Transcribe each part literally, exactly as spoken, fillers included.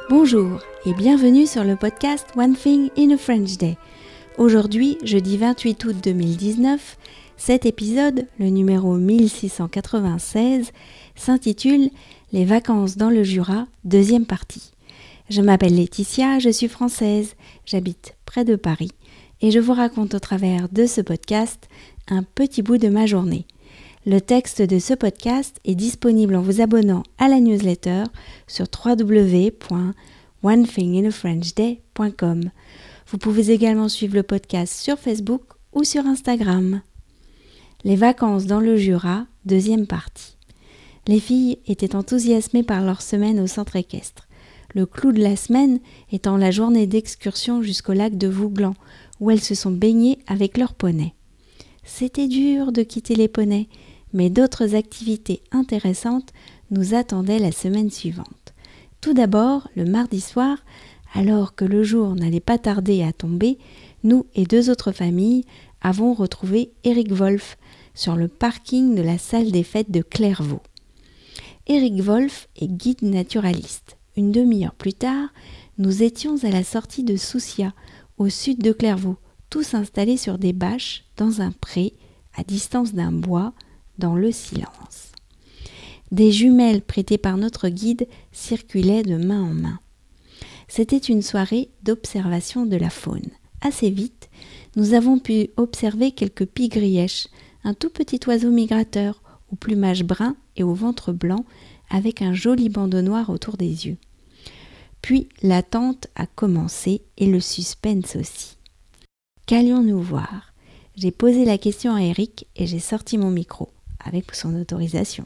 Bonjour et bienvenue sur le podcast One Thing in a French Day. Aujourd'hui, jeudi vingt-huit août deux mille dix-neuf, cet épisode, le numéro mille six cent quatre-vingt-seize, s'intitule « Les vacances dans le Jura, deuxième partie ». Je m'appelle Laetitia, je suis française, j'habite près de Paris et je vous raconte au travers de ce podcast un petit bout de ma journée. Le texte de ce podcast est disponible en vous abonnant à la newsletter sur w w w point one thing in a french day point com. Vous pouvez également suivre le podcast sur Facebook ou sur Instagram. Les vacances dans le Jura, deuxième partie. Les filles étaient enthousiasmées par leur semaine au centre équestre. Le clou de la semaine étant la journée d'excursion jusqu'au lac de Vouglan, où elles se sont baignées avec leurs poneys. C'était dur de quitter les poneys, mais d'autres activités intéressantes nous attendaient la semaine suivante. Tout d'abord, le mardi soir, alors que le jour n'allait pas tarder à tomber, nous et deux autres familles avons retrouvé Eric Wolf sur le parking de la salle des fêtes de Clairvaux. Eric Wolf est guide naturaliste. Une demi-heure plus tard, nous étions à la sortie de Soucia, au sud de Clairvaux, tous installés sur des bâches dans un pré, à distance d'un bois, dans le silence. Des jumelles prêtées par notre guide circulaient de main en main. C'était une soirée d'observation de la faune. Assez vite, nous avons pu observer quelques pie-grièches, un tout petit oiseau migrateur, au plumage brun et au ventre blanc, avec un joli bandeau noir autour des yeux. Puis l'attente a commencé et le suspense aussi. Qu'allions-nous voir ? J'ai posé la question à Eric et j'ai sorti mon micro, avec son autorisation.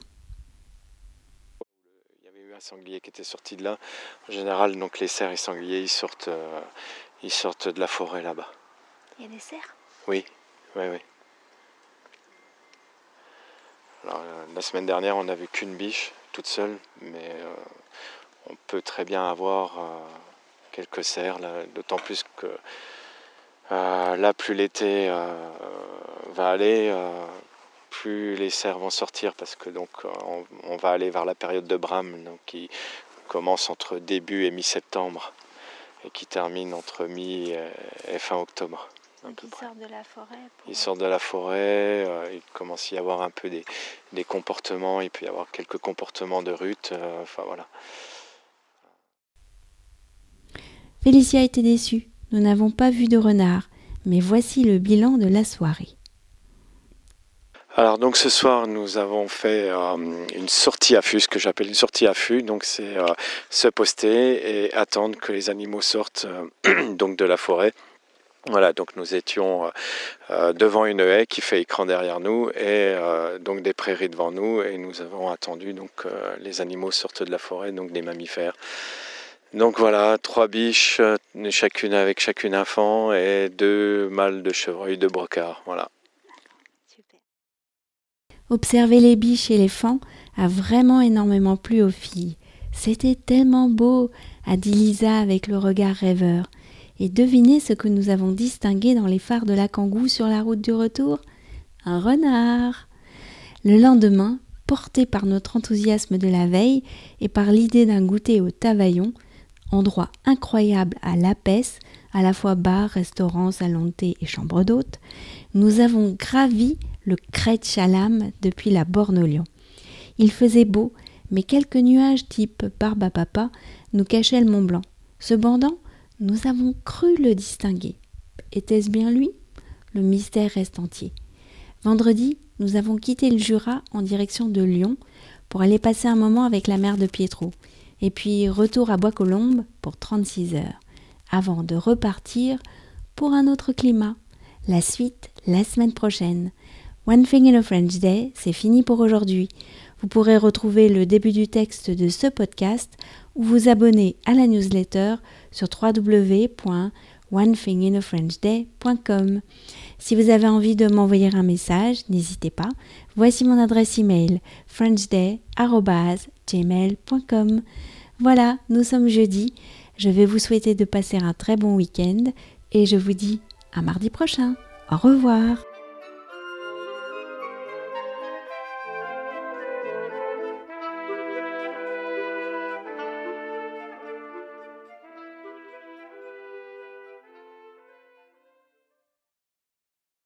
Il y avait eu un sanglier qui était sorti de là. En général, donc les cerfs et sangliers, ils sortent, euh, ils sortent de la forêt là-bas. Il y a des cerfs ? Oui, oui, oui. Alors, euh, la semaine dernière, on n'a vu qu'une biche, toute seule, mais euh, on peut très bien avoir euh, quelques cerfs, là, d'autant plus que euh, là, plus l'été euh, va aller, euh, plus les cerfs vont sortir, parce que donc on, on va aller vers la période de brame, donc qui commence entre début et mi-septembre et qui termine entre mi et, et fin octobre. Donc ils sortent de la forêt pour... Ils sortent de la forêt, euh, il commence à y avoir un peu des, des comportements, il peut y avoir quelques comportements de rut, euh, enfin voilà. Félicia était déçue, nous n'avons pas vu de renard, mais voici le bilan de la soirée. Alors donc ce soir nous avons fait euh, une sortie à fût, ce que j'appelle une sortie à fût, donc c'est euh, se poster et attendre que les animaux sortent euh, donc de la forêt. Voilà, donc nous étions euh, devant une haie qui fait écran derrière nous et euh, donc des prairies devant nous et nous avons attendu donc euh, les animaux sortent de la forêt, donc des mammifères. Donc voilà, trois biches, chacune avec chacune un faon et deux mâles de chevreuil de brocard, voilà. Super. Observer les biches et les faons a vraiment énormément plu aux filles. C'était tellement beau, a dit Lisa avec le regard rêveur. Et devinez ce que nous avons distingué dans les phares de la Kangoo sur la route du retour ? Un renard. Le lendemain, porté par notre enthousiasme de la veille et par l'idée d'un goûter au Tavaillon, endroit incroyable à Lapès, à la fois bar, restaurant, salon de thé et chambre d'hôte, nous avons gravi le Crête Chalam depuis la Borne-Lion. Il faisait beau, mais quelques nuages type barbe à papa nous cachaient le Mont Blanc. Cependant, nous avons cru le distinguer. Était-ce bien lui ? Le mystère reste entier. Vendredi, nous avons quitté le Jura en direction de Lyon pour aller passer un moment avec la mère de Pietro. Et puis retour à Bois-Colombes pour trente-six heures, avant de repartir pour un autre climat. La suite, la semaine prochaine. One Thing in a French Day, c'est fini pour aujourd'hui. Vous pourrez retrouver le début du texte de ce podcast ou vous abonner à la newsletter sur w w w point one thing in a french day point com. Si vous avez envie de m'envoyer un message, n'hésitez pas. Voici mon adresse email frenchday arobase gmail point com. Voilà, nous sommes jeudi. Je vais vous souhaiter de passer un très bon week-end et je vous dis à mardi prochain. Au revoir.